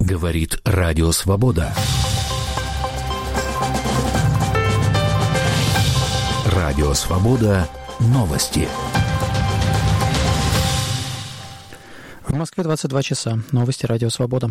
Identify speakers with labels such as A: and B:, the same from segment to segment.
A: Говорит Радио Свобода. Радио Свобода. Новости.
B: В Москве 22 часа. Новости Радио Свобода.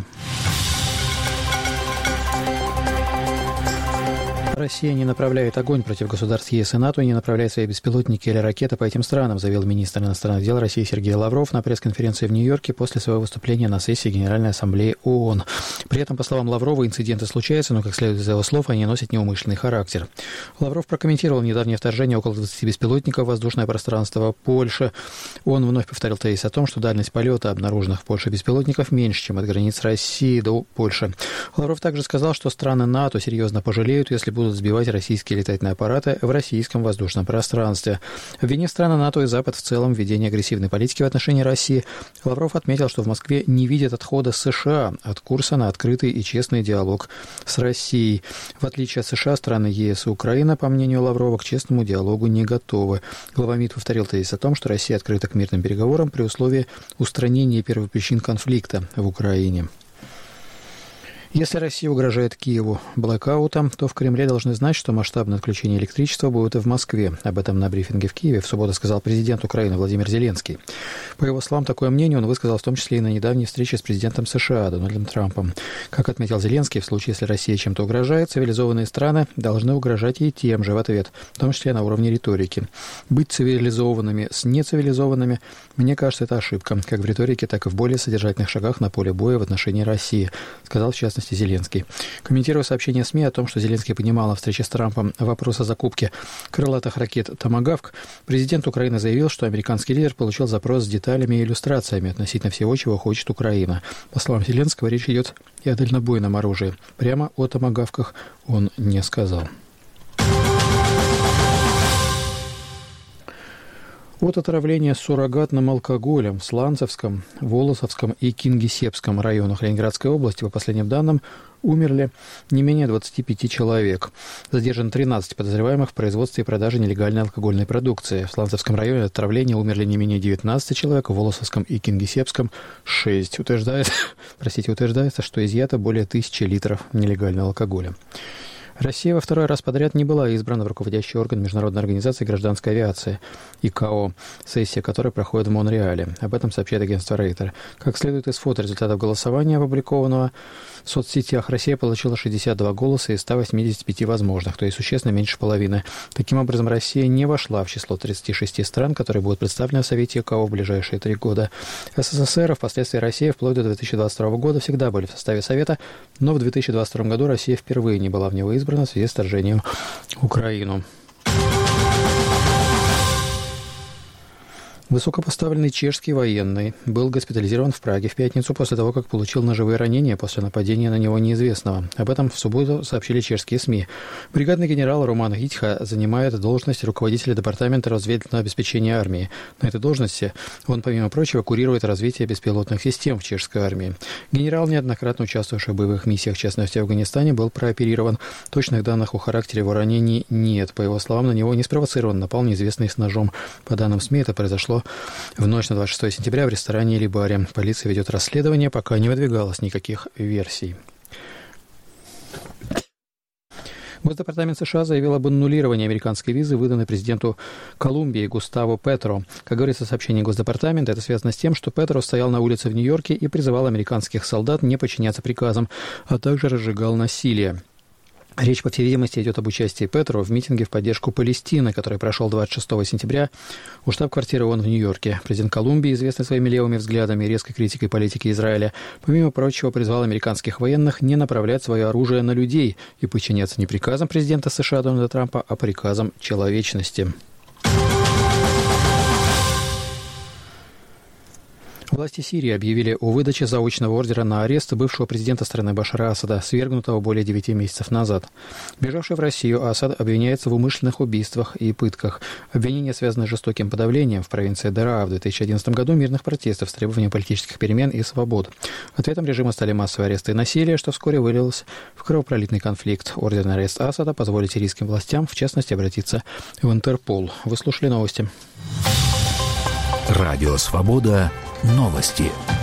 B: Россия не направляет огонь против государств ЕС и НАТО и не направляет свои беспилотники или ракеты по этим странам, заявил министр иностранных дел России Сергей Лавров на пресс-конференции в Нью-Йорке после своего выступления на сессии Генеральной Ассамблеи ООН. При этом, по словам Лаврова, инциденты случаются, но, как следует из его слов, они носят неумышленный характер. Лавров прокомментировал недавнее вторжение около 20 беспилотников в воздушное пространство Польши. Он вновь повторил тезис о том, что дальность полета обнаруженных в Польше беспилотников меньше, чем от границ России до Польши. Лавров также сказал, что страны НАТО серьезно пожалеют, если будут сбивать российские летательные аппараты в российском воздушном пространстве. Обвинив страны НАТО и Запад в целом в ведении агрессивной политики в отношении России, Лавров отметил, что в Москве не видят отхода США от курса на открытый и честный диалог с Россией. В отличие от США, страны ЕС и Украина, по мнению Лаврова, к честному диалогу не готовы. Глава МИД повторил тезис о том, что Россия открыта к мирным переговорам при условии устранения первопричин конфликта в Украине. Если Россия угрожает Киеву блэкаутом, то в Кремле должны знать, что масштабное отключение электричества будет и в Москве. Об этом на брифинге в Киеве в субботу сказал президент Украины Владимир Зеленский. По его словам, такое мнение он высказал в том числе и на недавней встрече с президентом США Дональдом Трампом. Как отметил Зеленский, в случае, если Россия чем-то угрожает, цивилизованные страны должны угрожать ей тем же в ответ, в том числе на уровне риторики. Быть цивилизованными с нецивилизованными, мне кажется, это ошибка, как в риторике, так и в более содержательных шагах на поле боя в отношении России, сказал в частности Зеленский. Комментируя сообщение СМИ о том, что Зеленский поднимал на встрече с Трампом вопрос о закупке крылатых ракет «Томагавк», президент Украины заявил, что американский лидер получил запрос с деталями и иллюстрациями относительно всего, чего хочет Украина. По словам Зеленского, речь идет и о дальнобойном оружии. Прямо о «Томагавках» он не сказал. От отравления суррогатным алкоголем в Сланцевском, Волосовском и Кингисеппском районах Ленинградской области, по последним данным, умерли не менее 25 человек. Задержано 13 подозреваемых в производстве и продаже нелегальной алкогольной продукции. В Сланцевском районе от отравления умерли не менее 19 человек, в Волосовском и Кингисеппском 6. Утверждается, что изъято более 1000 литров нелегального алкоголя. Россия во второй раз подряд не была избрана в руководящий орган Международной организации гражданской авиации, ИКАО, сессия которой проходит в Монреале. Об этом сообщает агентство Рейтер. Как следует из фото результатов голосования, опубликованного в соцсетях, Россия получила 62 голоса из 185 возможных, то есть существенно меньше половины. Таким образом, Россия не вошла в число 36 стран, которые будут представлены в Совете ИКАО в ближайшие 3 года. СССР, а впоследствии Россия, вплоть до 2022 года всегда были в составе Совета, но в 2022 году Россия впервые не была в него избрана в связи с вторжением в Украину. Высокопоставленный чешский военный был госпитализирован в Праге в пятницу после того, как получил ножевые ранения после нападения на него неизвестного. Об этом в субботу сообщили чешские СМИ. Бригадный генерал Роман Гитьха занимает должность руководителя Департамента разведывательного обеспечения армии. На этой должности он, помимо прочего, курирует развитие беспилотных систем в чешской армии. Генерал, неоднократно участвовавший в боевых миссиях, в частности в Афганистане, был прооперирован. Точных данных о характере его ранений нет. По его словам, на него не спровоцирован напал неизвестный с ножом. По данным СМИ, это произошло в ночь на 26 сентября в ресторане или баре. Полиция ведет расследование, пока не выдвигалось никаких версий. Госдепартамент США заявил об аннулировании американской визы, выданной президенту Колумбии Густаво Петро. Как говорится в сообщении Госдепартамента, это связано с тем, что Петро стоял на улице в Нью-Йорке и призывал американских солдат не подчиняться приказам, а также разжигал насилие. Речь, по всей видимости, идет об участии Петро в митинге в поддержку Палестины, который прошел 26 сентября у штаб-квартиры ООН в Нью-Йорке. Президент Колумбии, известный своими левыми взглядами и резкой критикой политики Израиля, помимо прочего, призвал американских военных не направлять свое оружие на людей и подчиняться не приказам президента США Дональда Трампа, а приказам человечности. Власти Сирии объявили о выдаче заочного ордера на арест бывшего президента страны Башара Асада, свергнутого более 9 месяцев назад. Бежавший в Россию Асад обвиняется в умышленных убийствах и пытках. Обвинения связаны с жестоким подавлением в провинции Дараа в 2011 году мирных протестов с требованием политических перемен и свобод. Ответом режима стали массовые аресты и насилие, что вскоре вылилось в кровопролитный конфликт. Ордер на арест Асада позволит сирийским властям, в частности, обратиться в Интерпол. Вы слушали новости.
A: Радио «Свобода». Новости.